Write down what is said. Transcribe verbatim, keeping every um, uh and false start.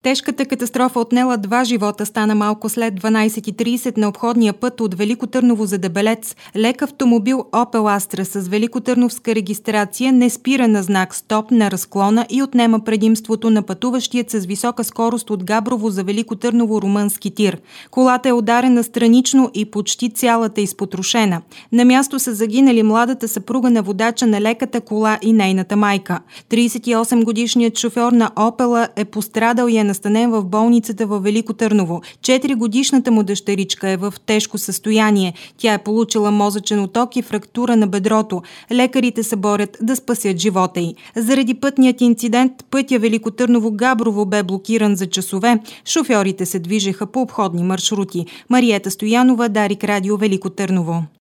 Тежката катастрофа отнела два живота стана малко след дванайсет и трийсет на обходния път от Велико Търново за Дебелец. Лек автомобил Opel Astra с великотърновска регистрация не спира на знак стоп на разклона и отнема предимството на пътуващият с висока скорост от Габрово за Велико Търново румънски тир. Колата е ударена странично и почти цялата изпотрошена. На място са загинали младата съпруга на водача на леката кола и нейната майка. трийсет и осем годишният шофьор на Опела е пострадал и е настанен в болницата във Велико Търново. четиригодишната му дъщеричка е в тежко състояние. Тя е получила мозъчен оток и фрактура на бедрото. Лекарите се борят да спасят живота й. Заради пътният инцидент пътя Велико Търново-Габрово бе блокиран за часове. Шофьорите се движеха по обходни маршрути. Мариета Стоянова, Дарик Радио, Велико Търново.